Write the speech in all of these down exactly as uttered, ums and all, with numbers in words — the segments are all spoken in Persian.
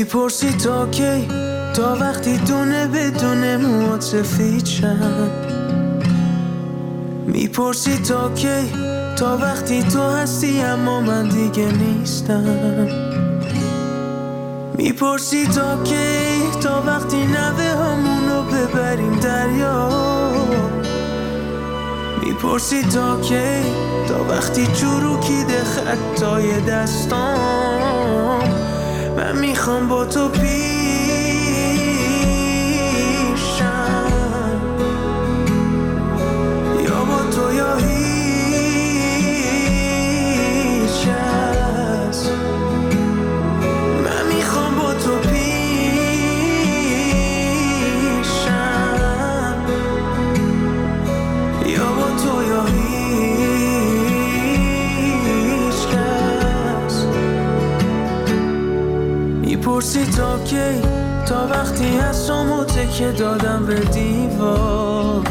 میپرسی تا کی، تا وقتی دونه بدونه موات سفید شن. میپرسی تا کی، تا وقتی تو هستی اما من دیگه نیستم. میپرسی تا کی، تا وقتی نوه همونو ببریم دریا. میپرسی تا کی، تا وقتی چروکیده خطای دستام. من میخوام با تو پیشم، یا با تو یا هیچ کس. من میخوام با تو پیشم، یا با تو یا هیچ کس. میپرسی تا کی، تا وقتی هستم تکه دادم به دیوار.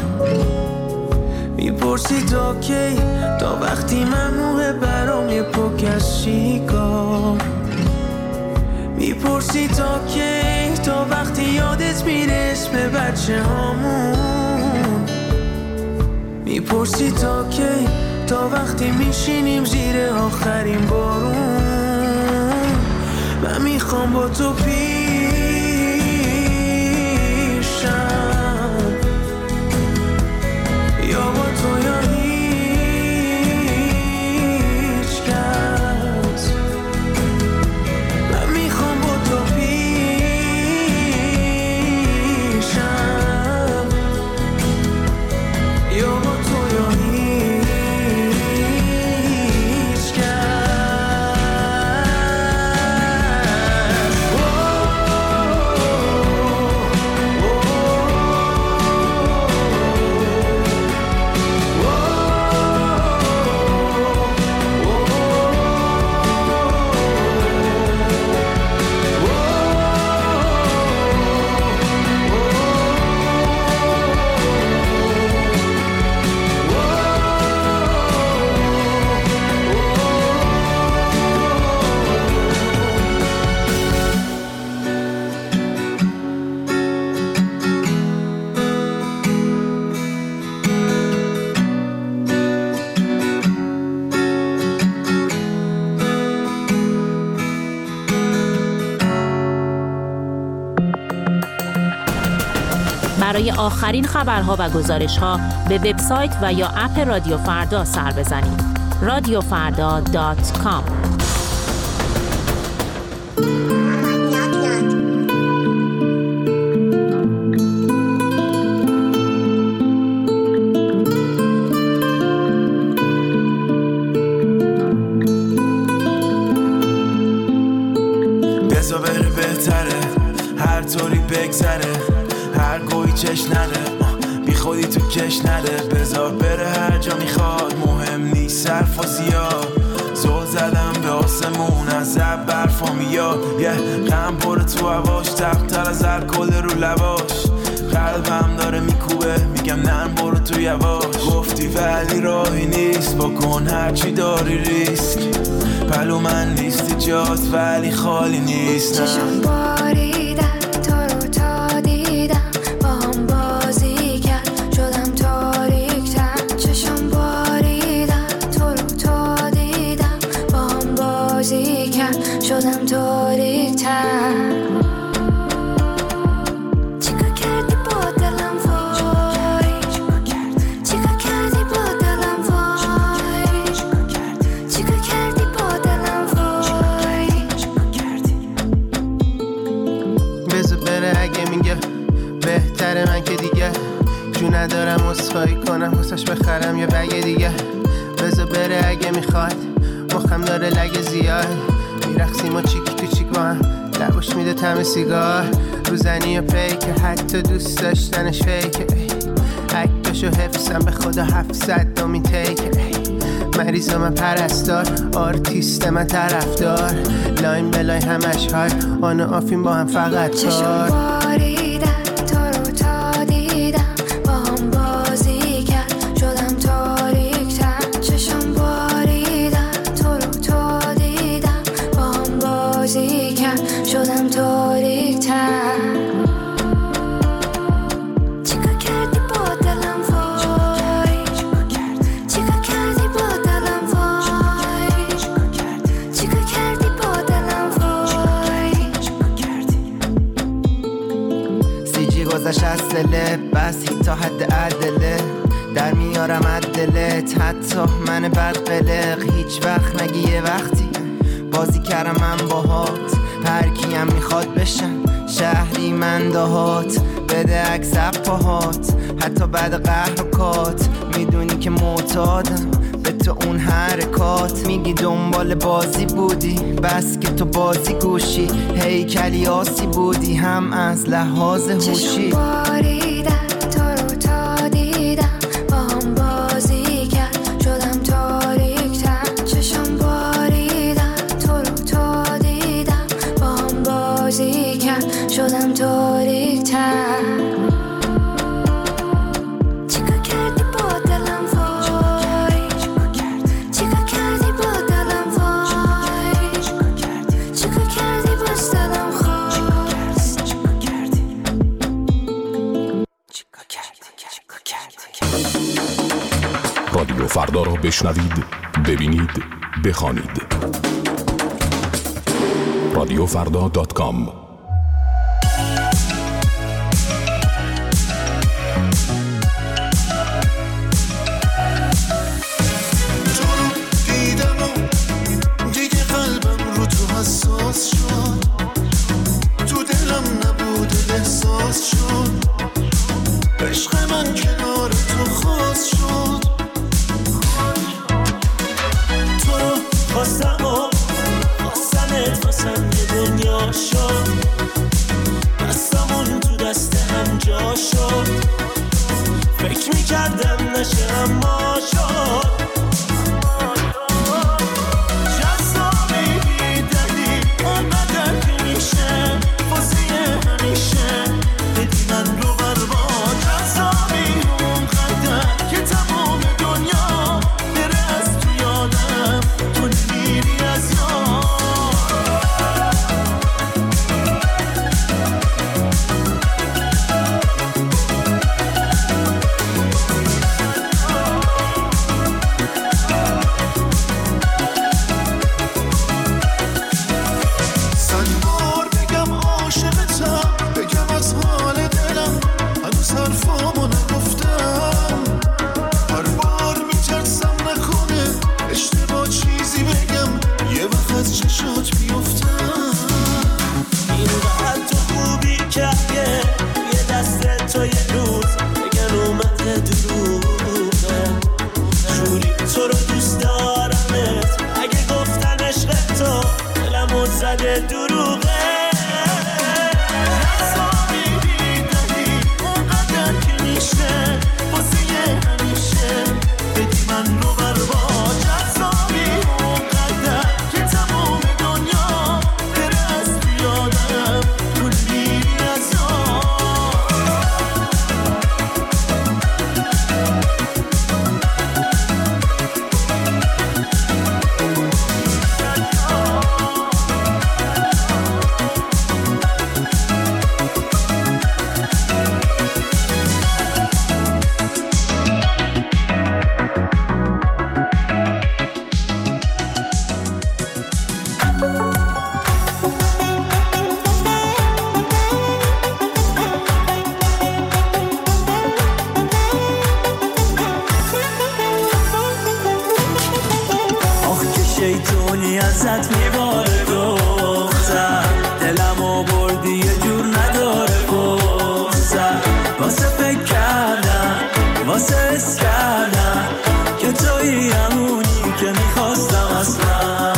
میپرسی تا کی، تا وقتی ممنوعه برام یه پک از سیگار. میپرسی تا کی، تا وقتی یادت میره اسم بچه هامون. میپرسی تا کی، تا وقتی میشینیم زیر آخرین بارون. من میخوام با تو پیشم، یا با تو یا هیچ کس. من میخوام با تو پیشم، یا با تو یا هیچ کس. برای آخرین خبرها و گزارش‌ها به وبسایت و یا اپ رادیو فردا سر بزنید. رادیو فردا دات کام. بذار بره بهتره، هر طوری بگذره، هر گویی چش نده، بی خودی تو کش نده. بذار بره هر جا میخواد، مهم نیست صرف و زیاد. زل زدم به آسمون از زب برفا میاد، یه غم پره تو هواش، تبتر از الکل رو لباش. قلبم داره میکوبه، میگم نرم برو تو یواش. گفتی ولی راهی نیست، بکن هرچی داری ریسک. پلو من لیستی جاست ولی خالی نیست. چشم باریدن تو رو تا دیدم، با هم بازی کرد شدم تاریک‌تر. چشم باریدن تو رو تا دیدم، با هم بازی کرد شدم تاریک‌تر. من که دیگه جو ندارم اسخایی کنم، واسش بخرم یه بگ دیگه. بذار بره اگه میخواد، مخم داره لگه زیاد. میرقصیم و چیکی تو چیک با هم، لباش میده طعم سیگار. روزنی و پیکه، حتی دوست داشتنش فیکه. عکسشو حفظم به خدا هفتصد دومین تیکه. مریض من پرستار، آرتیست من طرفدار. لاین بلای همش های، آن و آفین با هم فقط کار. شدم تو داخله بس تا حد عدله در میارم عدلت حتی من بد قلق هیچ وقت نگی یه وقتی بازی کردم من باهات هر کیم میخواد بشم شهری من دهات بده عکس پاهات حتی بعد قهر و کات میدونی که معتادم به تو اون حرکات میگی دنبال بازی بودی بس که تو بازی گوشی هیکلی آسی بودی هم از لحاظ هوشی چشم باریدن تو رو تا دیدم با هم بازی کرد شدم تاریک تر چشم باریدن تو رو تا دیدم با هم بازی کرد شدم تاریک تر رادیو فردا را بشنوید، ببینید، بخوانید. رادیو فردا دات کام. حساس شد تو دلم نبود احساس شد عشق من کنار تو خاص شد تو رو خواستم و خواستمت واسم یه دنیا شد دستمون تو دست هم جا شد فکر میکردم نشه اما شد شیطونی ازت میباره دختر دلمو بردی یه جور نداره گفتر واسه فکر کردم واسه حس کردم که توی همونی که میخواستم اصلا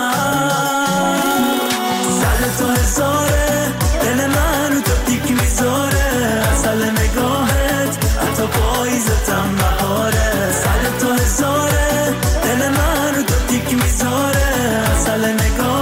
سر تو هزاره دل من رو تو دیک میذاره اصل نگاهت حتی پاییزتم بهاره سر تو هزاره دل من رو تو دیک میذاره اصل نگاه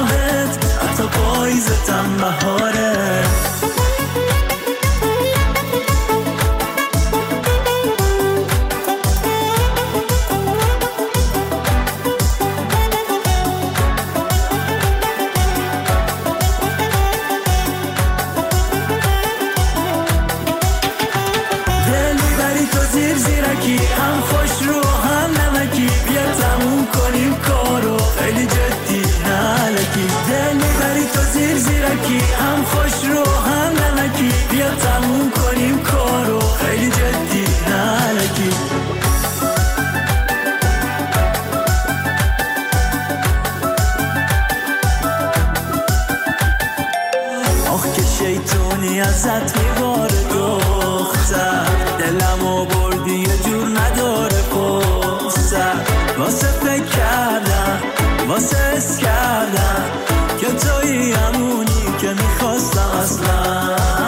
ازت میباره دختر، دلمو بردی یه جور نداره فرصت، واسه فکر کردم واسه حس کردم که تویی همونی که میخواستم اصلا.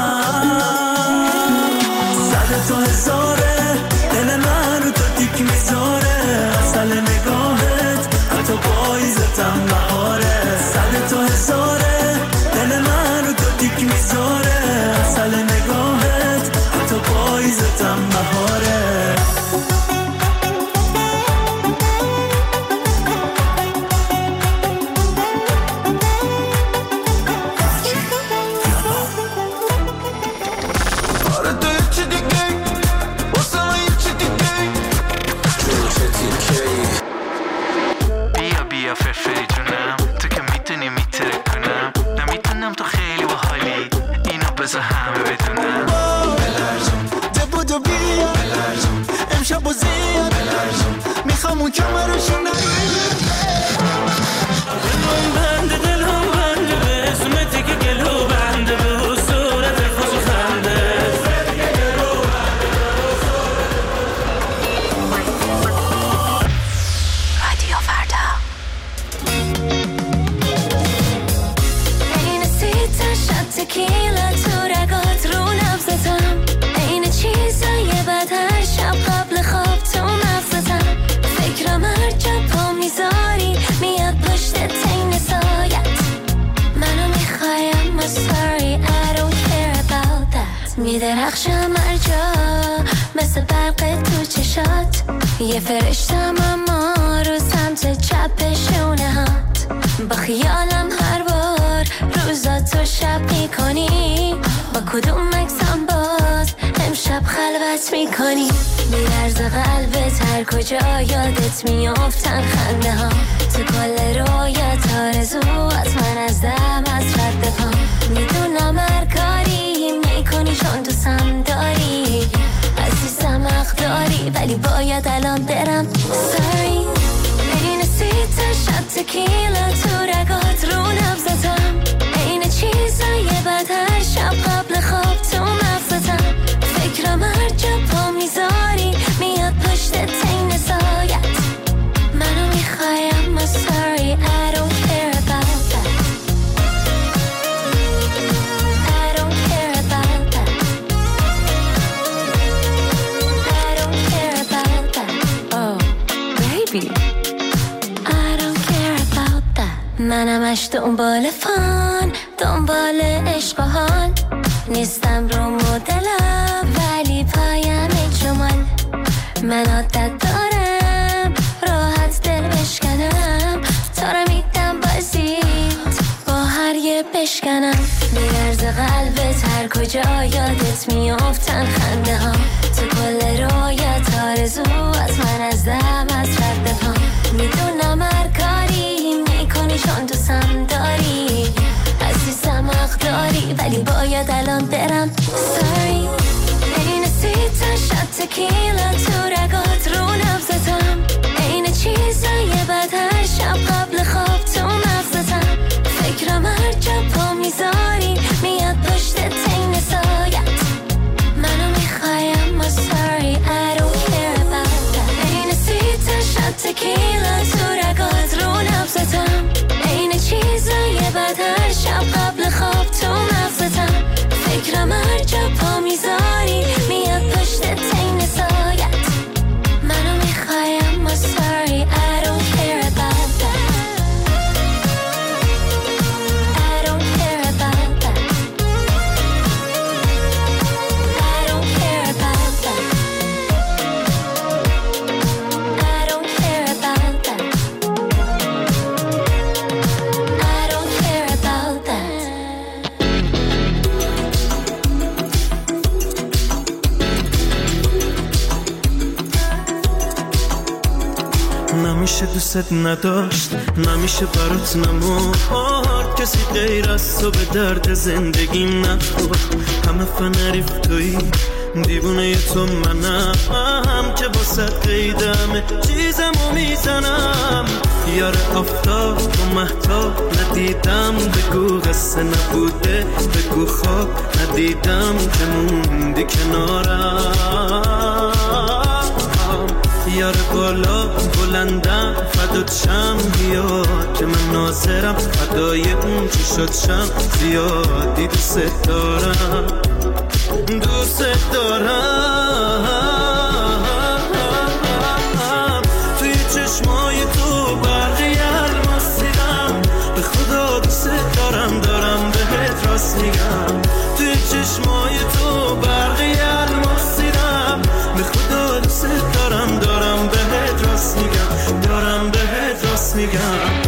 صد تو هزاره دل من رو تو تیک میذاره، اصل نگاهت حتی پاییزتم بهاره. صد تو هزاره دل من رو تو تیک میذاره، اصل نگاهت حتی پاییزتم بهاره. بذار همه بدونم بلرزون ده بودو بیا بلرزون امشب و زیاد بلرزون میخوام اون کمه رو شنه دلم بنده دلم بنده به اسمتی که گلو بنده به صورت خوش خنده رادیو فردا این سیتا شد تکیلا تو رگات رو نبزتم، این چیزای بد هر شب قبل خواب تو مغزتم، فکرم هر جا پا میذاری میاد پشت تین سایت، منو میخوایم I'm sorry I don't care about that، میدرخشم هر جا مثل برق تو چشات، یه فرشتم اما رو سمت چپ شونه هات، با خیالم هر بار روزا تو شب میکنی، با کدوم مکسم باز امشب خلوت میکنی، میرز قلبت هر کجا یادت میافتن خنده ها، تو کل رویت آرزوات من از دم از رد پا، میدونم هر کاری میکنی چون دوستم داری، عزیزم حق داری ولی باید الان برم sorry، این سیتا شد تکیلا تو رگات رو نبزتم، این چیزای بد هر شب قبل خواب تو مغزتم، فکرم هر جا پا میذاری میاد پشت تین سایت، منو میخوایم I'm sorry I don't care about that I don't care about that I don't care about that oh baby I don't care about that، منمش دنبال فان دنبال عشق و حال، نیستم رو مدلم ولی پایم جمال، من عادت دارم راحت دل بشکنم، تا رو میدم بازیت با هر یه بشکنم، میرز قلبت هر کجا یادت میافتن خنده ها، تو کل رویت آرزوات من از دم از رد پا، میدونم هر کاری میکنی چون دوستم داری، عزیزم حق داری ولی باید الان برم sorry، این سیتا شد تکیلا تو رگات رو نبزتم، این چیزای بد هر شب قبل خواب تو مغزتم، فکرم هر جا پا میذاری میاد پشت تین سایت، منو میخوایم I'm sorry I don't care about that، این سیتا شد تکیلا تو رگات رو نبزتم، این چیزای بد هر شب قبل خواب تو مغزتم، فکرم هر جا پا میذاری میاد پشت تین سایت، منو میخوایم I'm sorry I don't care about that I don't care about that I don't care about that I don't care about that I don't care about that. نمیشه دوست نداشت، نمیشه برات نمورد، کسی غیر از تو به درد زندگیم نخورد، همه فنریف توی دیوونه تو منم که با صد قیدمه چیزمو میزنم، یار آفتاب و محتاب ندیدم بگو قصه نبوده، بگو خواب ندیدم که موندی کنارم. یار بالا بلندم فدات شم بیا که من ناظرم، فدای اون چی شد شم زیادی دوست دارم، دوست دارم. توی چشمای تو برقی الماس دیدم، به خدا دوست دارم دارم بهت راست میگم. توی چشمای تو برقی الماس دیدم، به خدا دوست دارم دارم بهت راست میگم، دارم بهت راست میگم.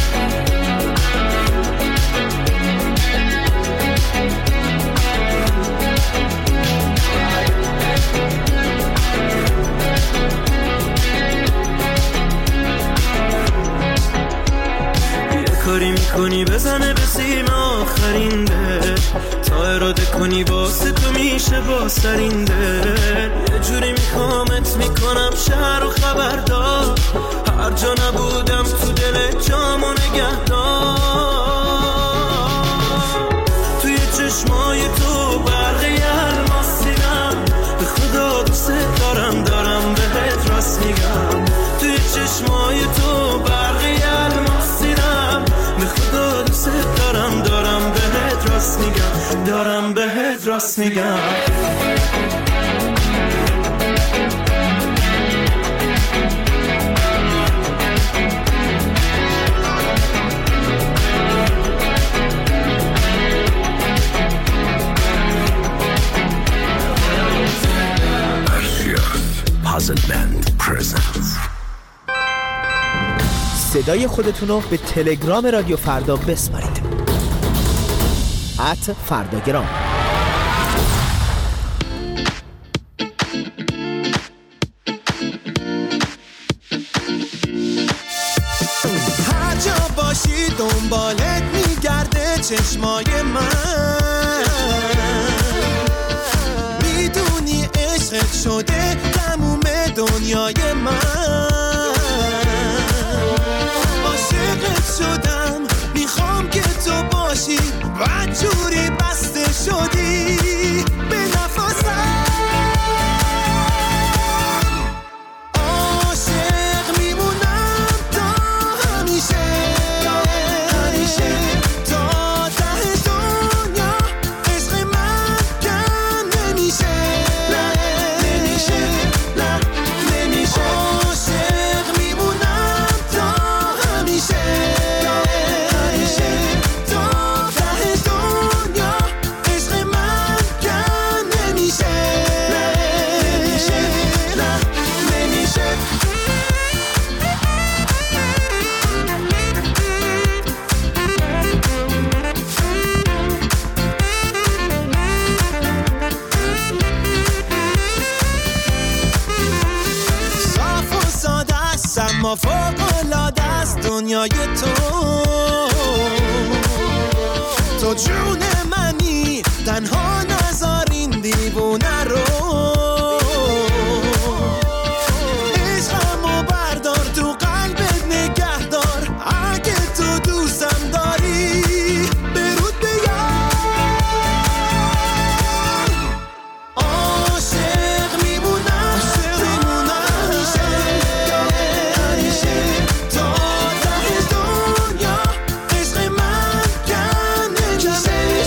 کاری میکنی بزنه به سیم آخرین دل، تا اراده کنی واسه تو میشه با سرین دل. یه جوری میخوامت میکنم شهر و خبردار، هر جا نبودم تو دل جامو نگهدار. توی چشمای تو برقی الماس دیدم، به خدا دوست دارم دارم بهت راست میگم. توی چشمای تو برقی الماس دیدم، به خدا دوست دارم دارم بهت راست میگم، دارم بهت راست میگم. Puzzle Band Presents. صدای خودتون رو به تلگرام رادیو فردا بسپارید. ات فرداگرام. هر جا باشی دنبالت میگرده چشمای من، میدونی عشقت شده تموم دنیای من. عاشقت شدم میخوام که تو باشی، بدجوری بسته شدی به نفسم. عاشق میمونم تا همیشه، همیشه تا ته دنیا. عشق من کم نمیشه، نه نمیشه، نه نمیشه. عاشق میمونم تا همیشه، همیشه تا ته دنیا. عشق من کم نمیشه، نه نمیشه، نه نمیشه. صاف و ساده است اما فوق‌العاده است دنیای تو. تو جون منی تنها نذار این دیوونه رو. عشقمو بردار تو قلبت نگه دار، اگه تو دوستم داری برود بیار. عاشق میمونم، میمونم همیشه، همیشه تا ته دنیا. عشق من کم نمیشه،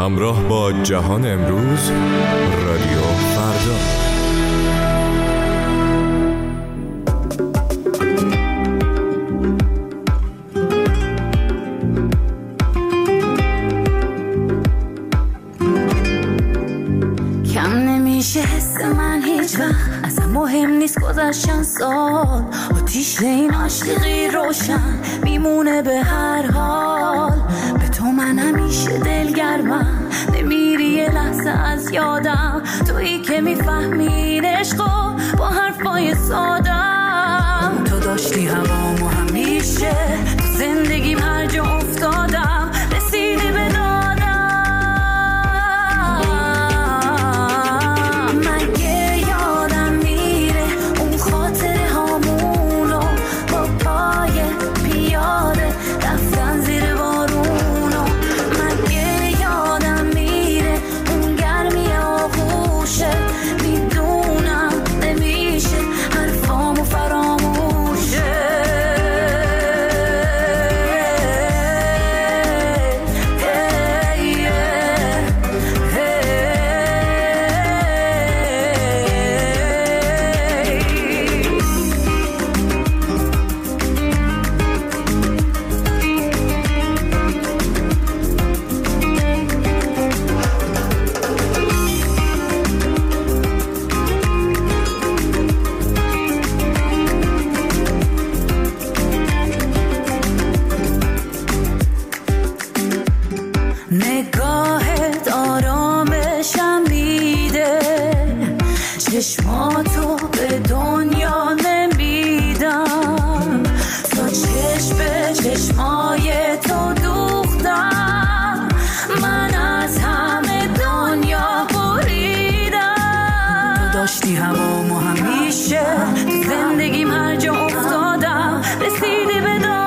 همراه با جهان امروز، رادیو فردا. کم نمیشه حس من هیچ وقت، اصلا مهم نیست گذشتن سال، آتیش این عاشقی روشن میمونه به هر حال. به تو من همیشه دلگرمم، نمیری یه لحظه از یادم، تویی که میفهمین عشقو با حرفای سادم. تو داشتی هوامو همیشه، تو زندگیم هر جا افتادم رسیدی به دادم. مگه یادم میره اون خاطره هامونو با پای پیاده رفتن زیر بارونو؟ مگه یادم میره اون گرمی آغوشه؟ میدونم نمیشه حرفامو فراموشه. نگاهت آرامشم میده، چشماتو به دنیا نمیدم، تا چشم به چشمای تو دوختم، من از همه دنیا بریدم. تو داشتی هوامو همیشه، تو زندگیم هر جا افتادم رسیدی به دادم.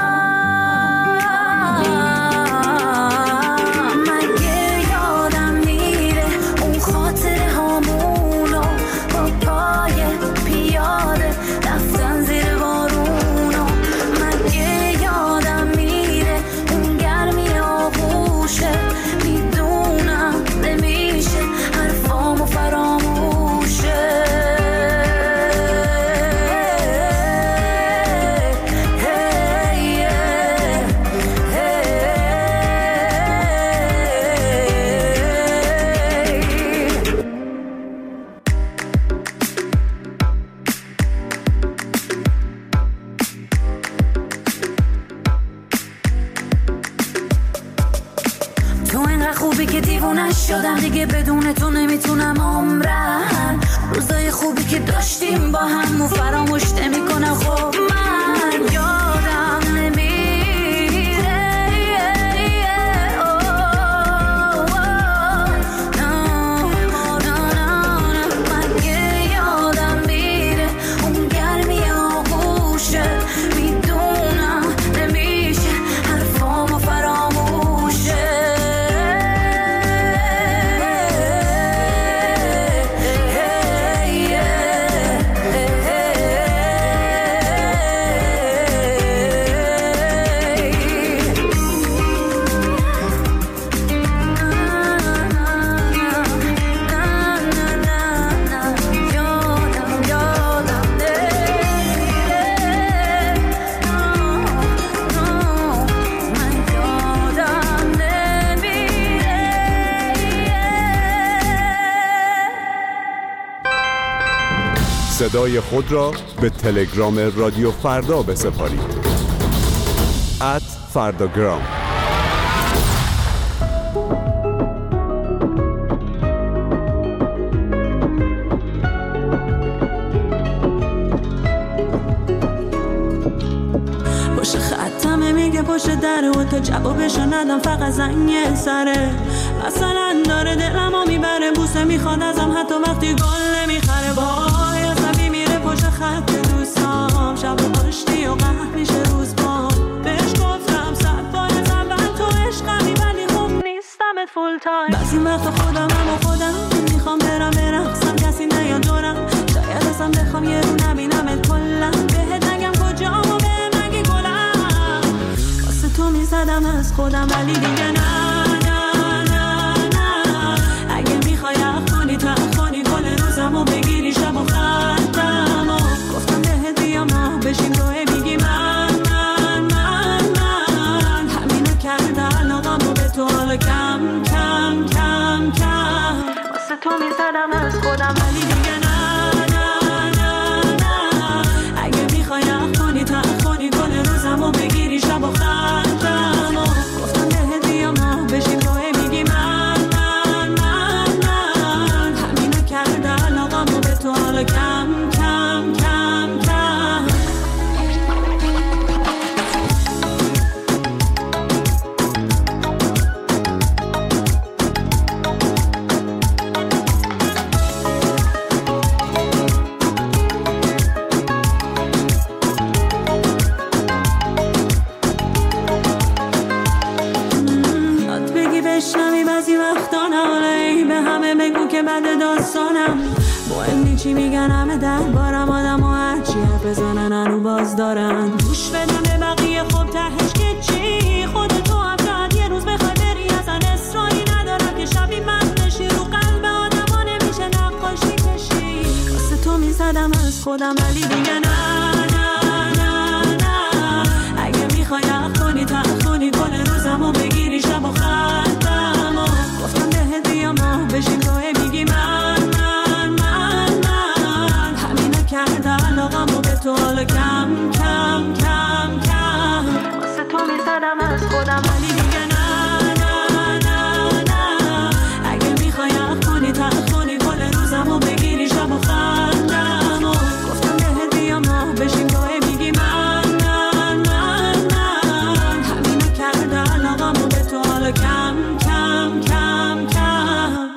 شدم دیگه بدون تو نمیتونم عمرم، روزای خوبی که داشتیم با هم و فراموش نمیکنم. خب من یادم نمیره، مگه یادم میره اون گرمی آغوشه؟ میدونم نمیشه حرفامو فراموشه. صدای خود را به تلگرام رادیو فردا بسپارید. ات فرداگرام. باشه ختمه میگه پشت دره و تا جوابشو ندم فقط زنگ سره. مثلا داره دلمو میبره، بوسه میخواد ازم حتی وقتی گل نمیخره. وای عصبی میره پشت خط دوستام، شب پشتی و قهر میشه روز بام. بهش گفتم صد بار از اول تو عشقمی، ولی خوب نیستمت فول تایم. بعضی وقتا خودم هم و خودم میخوام برم برقصم، کسی نیاد دورم، شاید اصلا بخوام یه رو نبینمت کلم. بهت نگم کجام و بهم نگی گلم، واسه تو میزدم از خودم ولی دیگه نه نه نه ده بارم آدم و هرچی حرف بزنن هنو باز دارن. گوش بدم به بقیه خب تهش که چی؟ خودتو هم شاید یه روز بخوای بری، اصلا اصراری ندارم که شبی من بشی. رو قلب آدم ها نمیشه نقاشی کشی. واسه تو میزدم از خودم ولی دیگه نه نه نه نه. اگه میخوای حق کنی تحق کنی کل روزمو بگیری شب و خطم و گفتم بهت بیام ماه بشیم توه میگی من من من من. همینه کرده علاقم و به تو حالا کم کم کم کم. واسه تو میزدم از خودم ولی دیگه نه نه نه نه. اگه میخوای حق کنی تحق کنی کل روزمو بگیری شب و خطم و گفتم بهت بیام ماه بشیم توه میگی من من من من. همینه کرده علاقم و به تو حالا کم کم کم کم.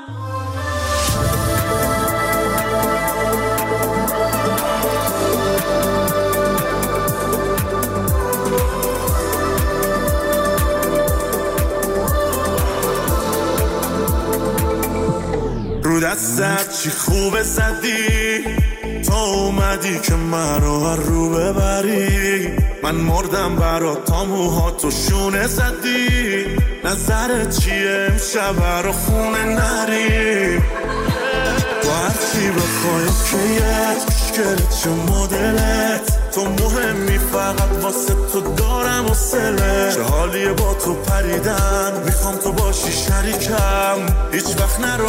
رو دستت چی خوبه زدی تا اومدی که من رو هر رو ببری. من مردم برات تا موهاتو شونه زدی. نظرت چیه امشب رو خونه نری؟ تو هرچی بخوای کیت مشکلت چه مدلت تو مهمی فقط واسه تو دارم و سله. چه حالیه با تو پریدن میخوام تو باشی شریکم هیچ وقت نرو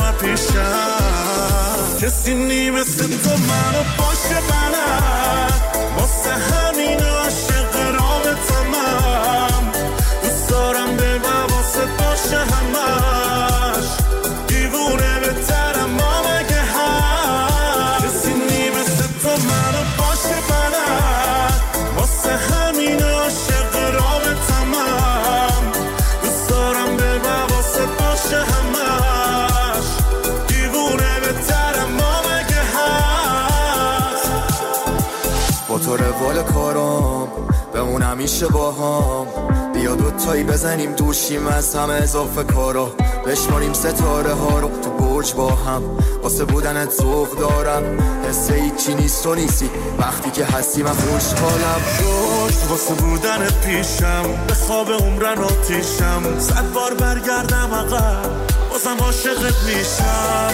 پیشم. کسی نی مثل تو منو باشه بلد واسه همین عاشق رابطم. دوست دارم به واسه باشه همش دیوونه بهترم ما مگه هست. کسی نی مثل تو منو باشه بلد واسه همین عاشق رابطم. دوست دارم به واسه باشه همش دیوونه بهترم ما مگه هست. با تو روال کارم بمون همیشه با هم. بیا دوتایی بزنیم دوشیم از همه اضافه کارا. بشماریم ستاره ها رو تو برج با هم. واسه بودنت ذوق دارم حس هیچی نیست تو نیستی وقتی که هستی من خوشحالم. خوش واسه بودنت پیشم به خواب عمرن آتیشم. صد بار برگردم عقب بازم عاشقت میشم.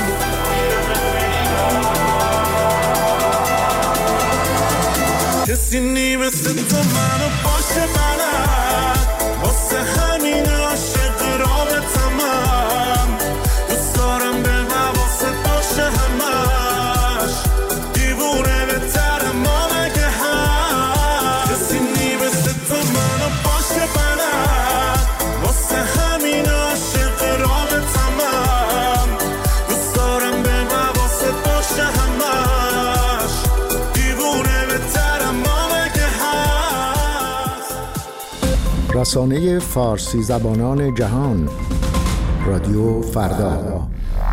کسی نی مثل تو منو باشه بلد واسه همین عاشق رابطم. دوست دارم به واسه باشه همش دیوونه بهترم ما مگه هست. کسی نی مثل تو منو باشه بلد واسه همین عاشق رابطم. دوست دارم به واسه باشه همش دیوونه بهترم ما مگه هست. رسانه فارسی زبانان جهان رادیو فردا.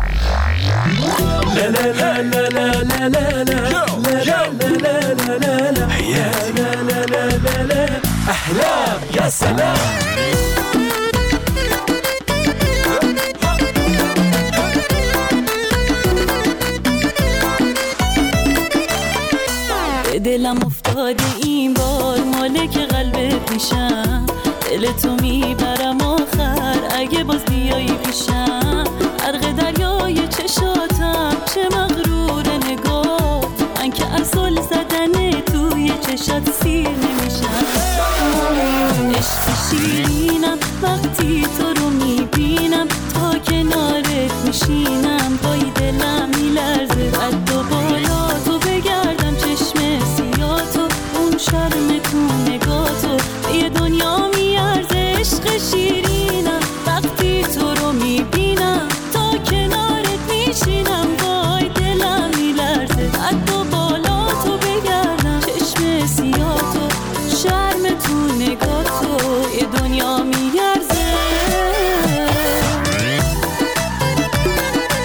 احلام یا سلام. دلم افتاده این بار مالک قلب پیشم. دل تو میبرم آخر اگه باز بیایی پیشم. غرق دریای چشاتم چه مغرور نگاه. من که اصل زدن توی چشات سیر نمیشم. عشق شیرینم وقتی تو رو میبینم. تا کنارت میشینم پای دلم میلرزه. قد و بالا تو بگردم چشم سیاتو. اون شرم تو نگاتو به یه دنیا میارزه. عشق شیرینم وقتی تو رو میبینم. تا کنارت میشینم پای دلم میلرزه. قد و بالا تو بگردم چشم سیاتو. شرم تو نگاتو یه دنیا میارزه.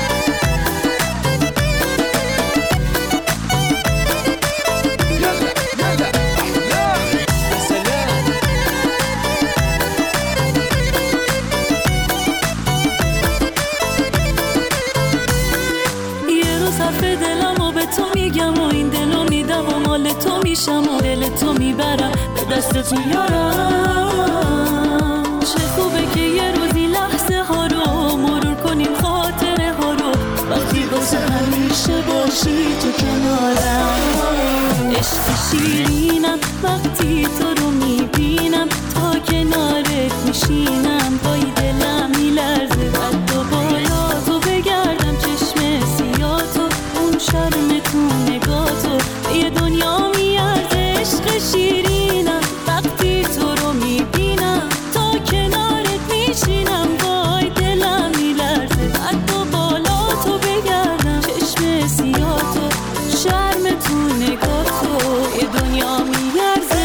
میشم و دل تو میبرم به دستت میارم. چه خوبه که یه روزی لحظه ها رو مرور کنیم، خاطره ها رو وقتی واسه همیشه باشی تو کنارم. عشق شیرینم وقتی تو رو میبینم، تا کنارت میشینم پای دلم میلرزه. قد و بالا تو بگردم چشم سیاه تو، اون شرم تو نگاه تو یه دنیا میارزه. عشق شیرینم وقتی تو رو میبینم، تا کنارت میشینم پای دلم میلرزه. قد و بالا تو بگردم چشم سیاه تو، شرم تو نگاه تو یه دنیا میارزه.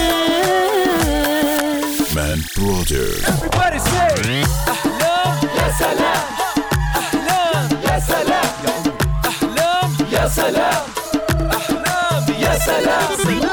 من برادر Everybody say أحلام يا سلام، أحلام يا سلام، أحلام يا سلام، أحلام يا سلام.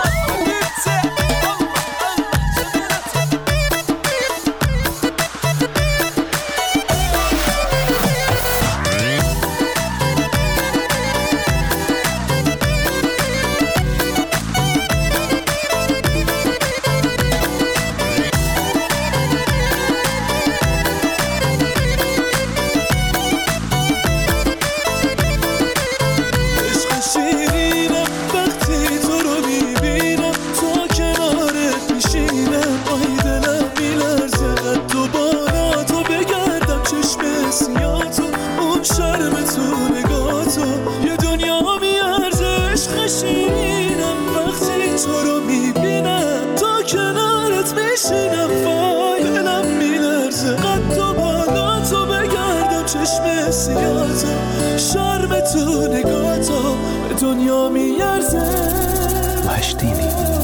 شرم تو نگاه تو به دنیا میارزه. مشتینی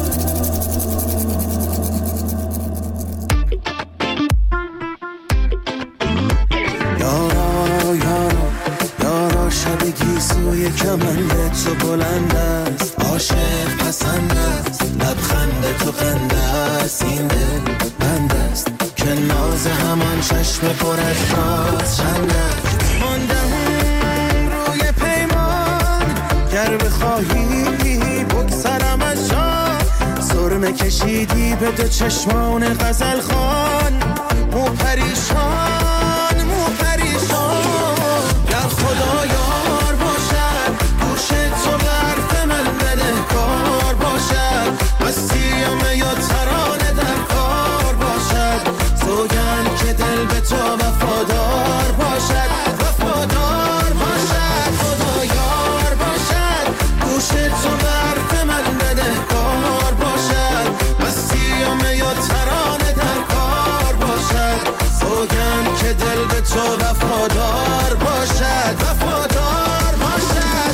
یارا یارا یارا شب گیسوی کمند تو بلند است، عاشق پسند است، لبخند تو خنده است، این دل بند است که ناز همان چشم پر از راز چند است. ماندم روی پیمان گر بخواهی بگذرم از جان، سرمه کشیدی به دو چشمان غزل خان. مو پریشان مو پریشان گر خدا یار باشد، گوش تو به حرف من بده کار باشد، مسیم یا ترانه در کار باشد، سوگند که دل به تو وفادار باشد، وفادار باشد. خدا یار باشد، گوش تو به حرف من بده کار باشد، مسیم یا ترانه در کار باشد، سوگند که دل به تو وفادار باشد، وفادار باشد.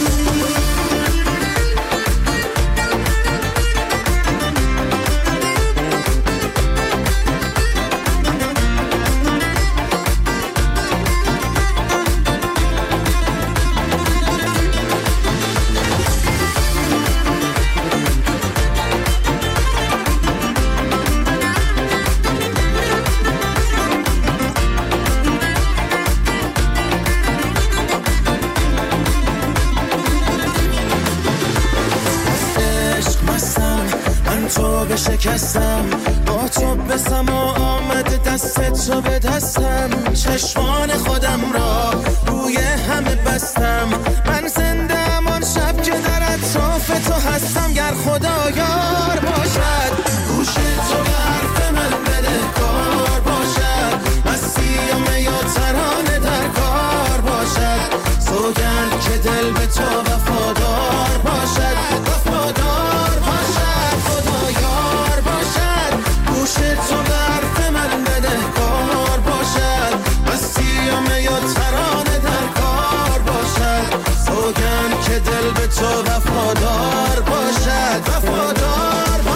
شکستم با تو بسم و آمده دست تو به دستم، چشمان خودم را روی همه بستم. من زنده ام آن شب که در اطراف تو هستم، گر خدا یار باشد، گوش تو به حرف من بده کار باشد، مسیم یا ترانه در کار باشد، سوگند که دل به تو وفادار باشد، وفادار باشد. خدا یار باشد، گوش تو به حرف من بده کار باشد، مسیم یا ترانه در کار باشد، سوگند که دل به تو وفادار باشد، وفادار باشد.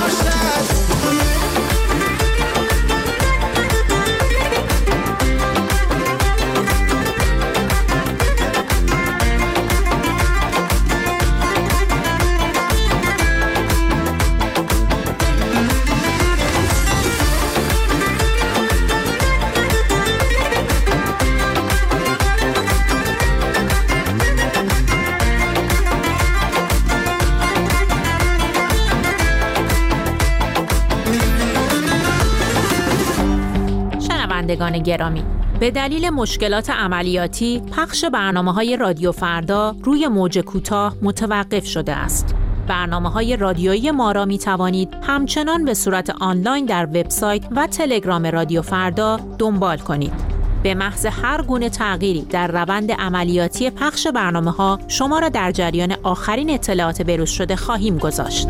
شنوندگان گرامی، به دلیل مشکلات عملیاتی پخش برنامه‌های رادیو فردا روی موج کوتاه متوقف شده است. برنامه‌های رادیویی ما را می‌توانید همچنان به صورت آنلاین در وبسایت و تلگرام رادیو فردا دنبال کنید. به محض هر گونه تغییری در روند عملیاتی پخش برنامه‌ها شما را در جریان آخرین اطلاعات بروز شده خواهیم گذاشت.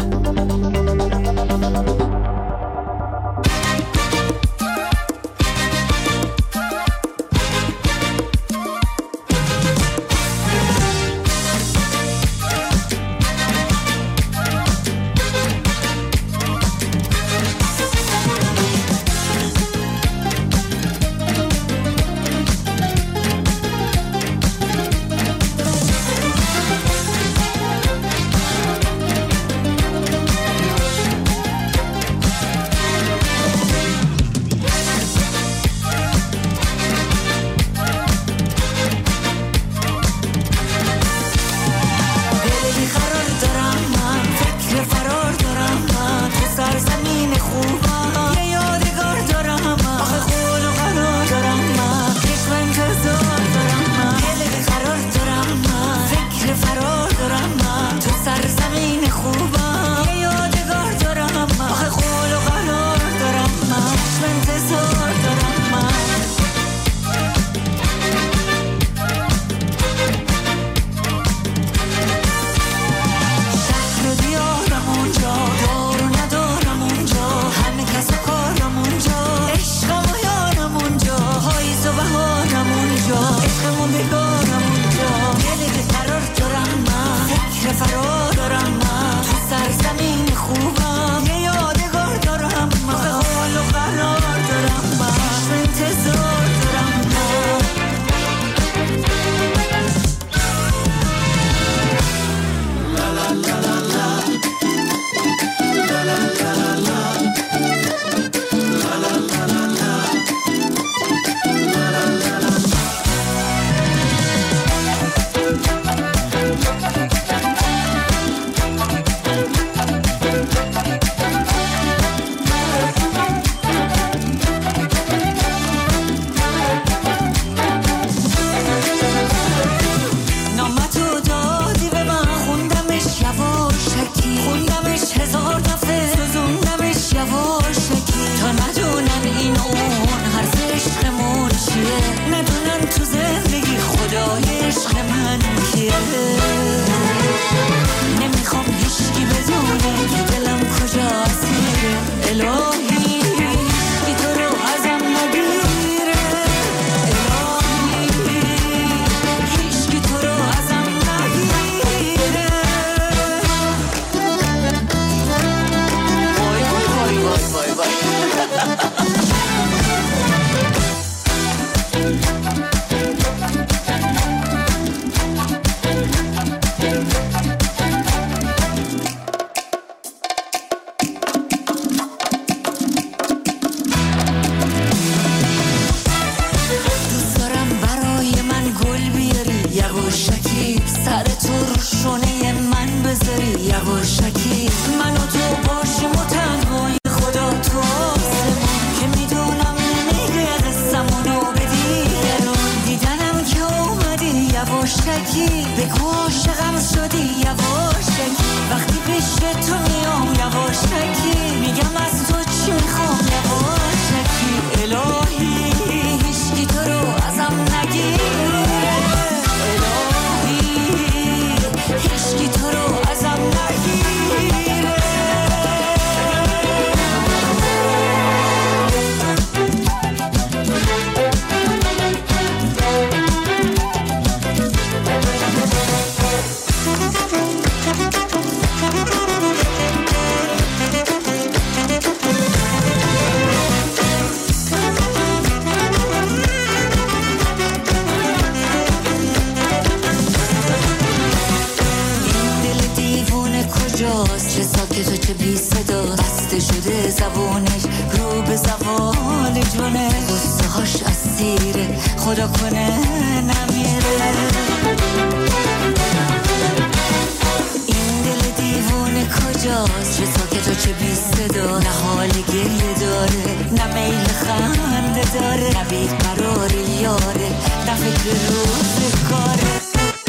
این دل دیوونه کجا کجاست، چه ساکت و چه بی صدا، نه حال گریه داره نه میل خنده داره، نه بیقرار یاره نه فکر روز کاره.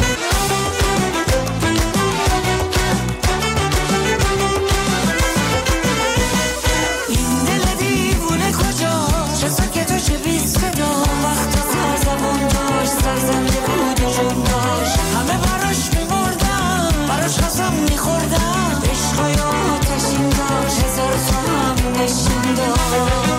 این دل دیوونه کجاست، چه ساکت و چه بی صدا، وقتا سر زبون داشت، سرزنده بود و جون داشت، همه براش میمردن، براش قسم میخوردن، عشقای آتشین داشت، هزار تا هم نشین داشت.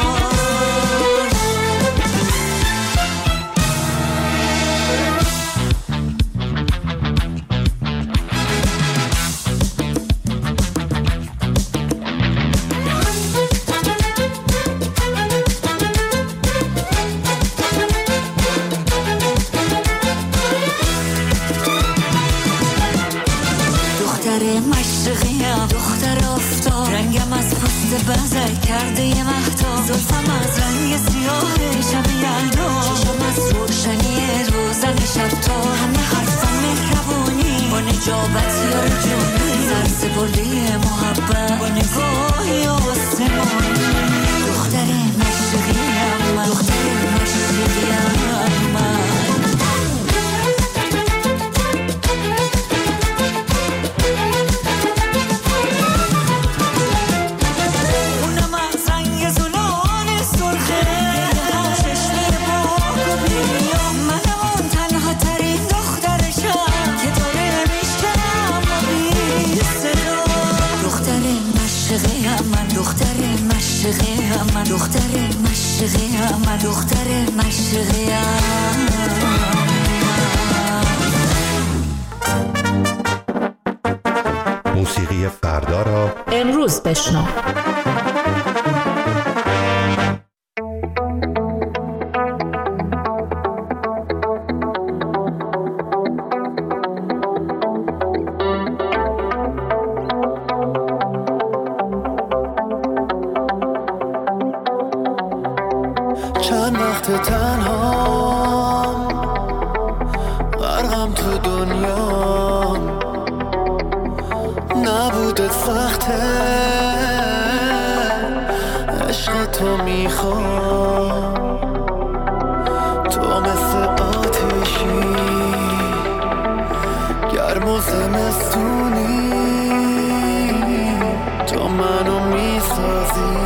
بزر کرده یه مهتا، زلفم از رنگ سیاه شب یلدا، چشم از روشنی روزن شب تا، همه حرفم مهربونی با نجابت یار جونی، سر سپرده محبت با نگاهی آسمانی. دختر مشرقیم من، دختر مشرقیم من. من دختر مشرقیم، من دختر مشرقیم. موسیقی فردا را امروز بشنو. تنها غرقم تو دنیا، نبوده سخته عشق تو میخوام، تو مثل آتشی گرم و زمستونی، تو منو میسازی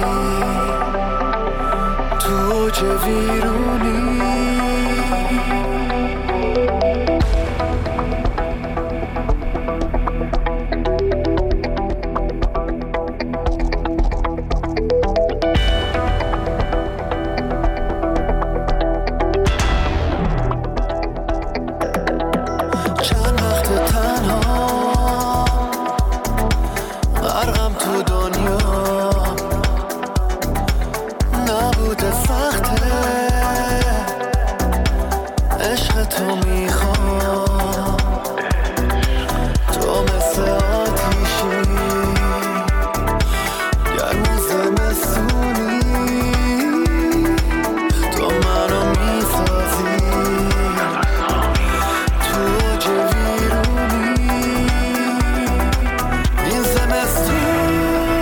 تو چه ویرونی. چند وقت تنها غرقم تو دنیا، نبوده سخته عشق تو میخوام، تو مثل آتیشی گرم و زمستونی، تو منو میسازی تو چه ویرونی. این زمستون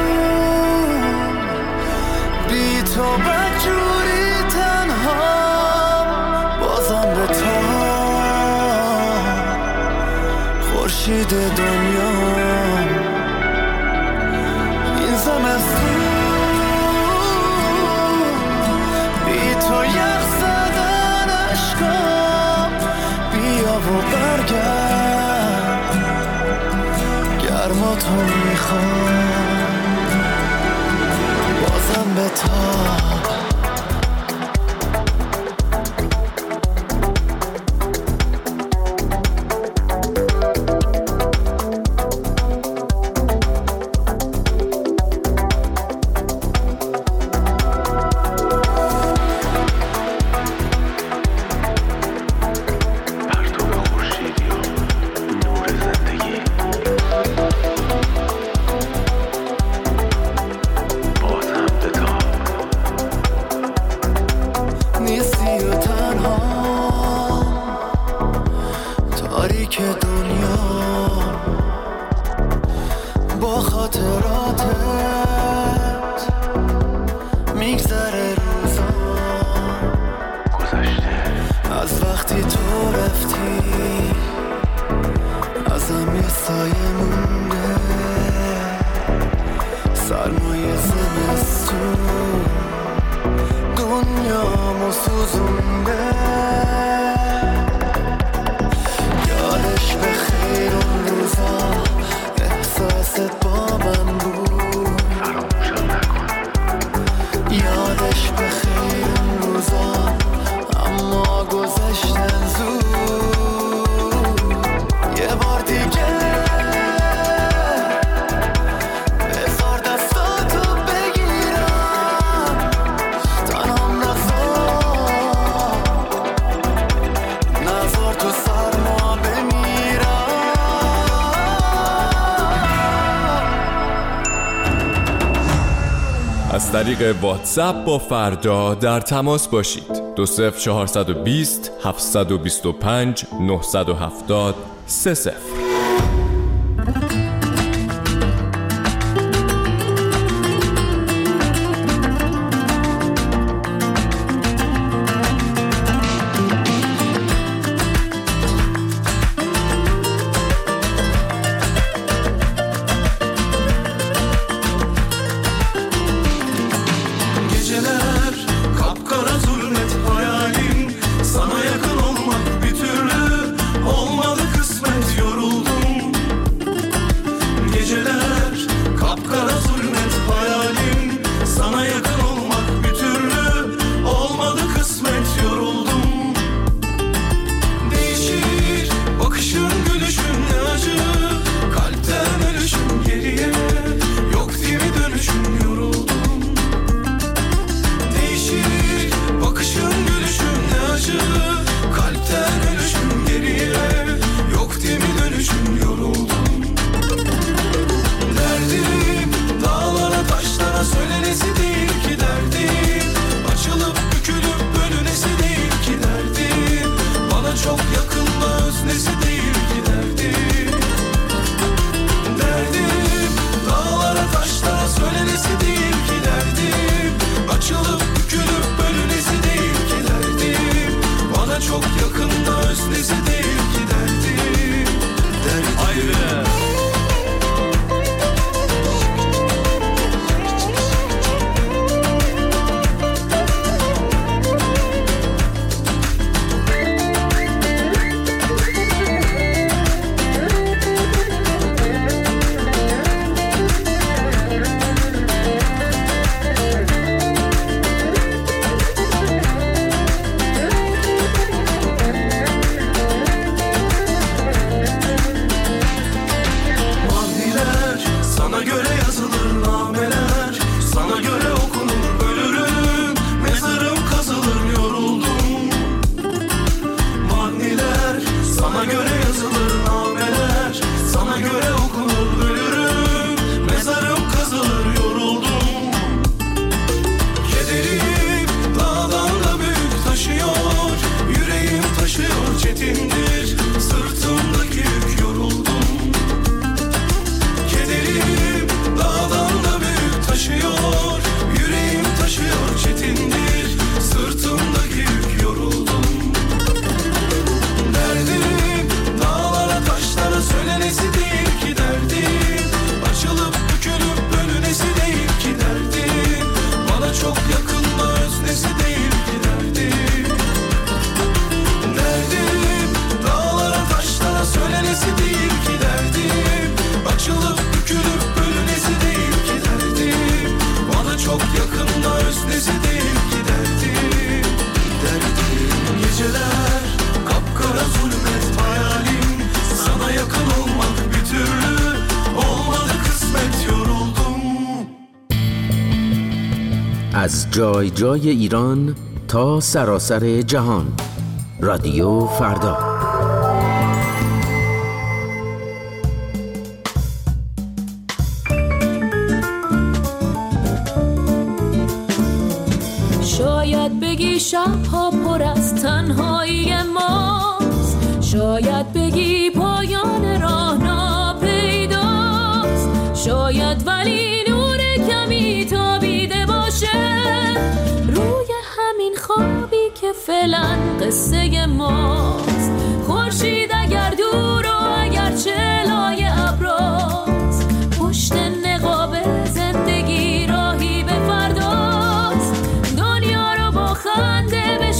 بی تو بدجوری تنها، بازم به تا خورشید دنیا. این زمستون بی تو یخ زدن عشقم، بیا و برگرد گرما تو میخوام، بازم به تا. منو سوزونده. یادش به خیر اون روزا احساست با من بود. فراموشم نکن. یادش به خیر اون روزا اما گذشتن زود. یه بار دیگه بذار دستاتو بگیرم، تنهام نذار، نذار تو سرما بمیرم. از طریق واتساپ با فردا در تماس باشید. دو صفر چهارصد و بیست هفتصد و بیست و پنج نهصد و هفتاد سه صفر. Geceler kapkara zulmet hayalim, sana yakın olmak bir türlü olmadı kısmet, yoruldum. Geceler kapkara zulmet hayalim, sana yakın olmak bir türlü olmadı kısmet, yoruldum. Değişir bakışın gülüşün ne acı, kalpten ölüşüm geriye yok değil mi dönüşüm, yoruldum. Değişir bakışın gülüşün ne acı, kalpten ölüşüm geriye yok değil mi dönüşüm, yoruldum. Derdim dağlara taşlara söylenesi değil ki derdim, açılıp bükülüp bölünesi değil ki derdim, bana çok yakında öznesi değil ki derdim. Derdim dağlara taşlara söylenesi değil ki derdim, açılıp bükülüp bölünesi değil ki derdim, bana çok yakında öznesi değil ki derdim. Derdim. Haydi. Maviler sana göre yazılır, nameler sana göre okunur, ölürüm mezarım kazılır, yoruldum. Maniler sana göre yazılır, nameler sana göre okunur, ölürüm mezarım kazılır, yoruldum. Kederim dağdan da büyük taşıyor, yüreğim taşıyor çetindir, sırtımdaki yük, yoruldum. Kederim dağdan da büyük taşıyor, yüreğim taşıyor çetindir, sırtımdaki yük, yoruldum. Derdim dağlara taşlara söylenesi değil ki derdim, açılıp bükülüp bölünesi değil ki derdim, bana çok yakında öznesi değil ki derdim. Derdim dağlara taşlara söylenesi değil ki derdim, açılıp bükülüp bölünesi değil ki derdim, bana çok yakında öznesi değil ki derdim. Derdim geceler kapkara zulmet hayalim, sana yakın olmak bir türlü olmadı kısmet, yoruldum. از جای جای ایران تا سراسر جهان، رادیو فردا. شاید بگی شبها پر از تنهایی ماست، شاید بگی پایان راه ناپیداست، شاید ولی نور کمی تابیده باشه روی همین خوابی که فعلا قصه ماست. خورشید اگر دور و اگر چه لای ابراست، پشت نقاب زندگی راهی به فرداست. دنیا رو با خنده به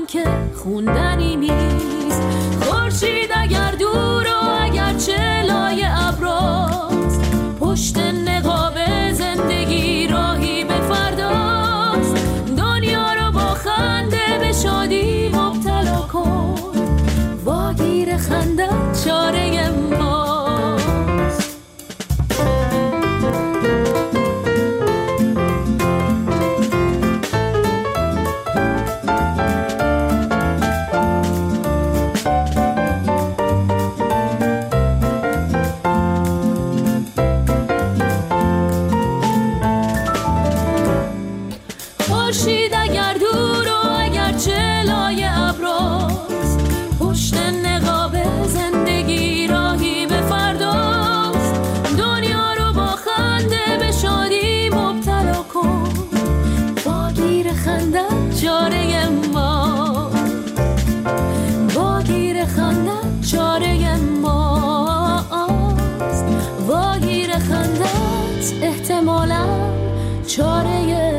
من که خوندنی نیست. خورشید اگر دور و اگر چه لای ابراست، پشت نقاب زندگی راهی به فرداست. دنیا رو با خنده به شادی مبتلا کن، واگیر خنده چاره ماست. خورشید اگر دور و اگر چه لای ابراست، پشت نقاب زندگی راهی به فرداست. دنیا رو با خنده به شادی مبتلا کن، واگیر خنده چاره ما، واگیر خنده چاره ماست. واگیر خندت احتمالاً چاره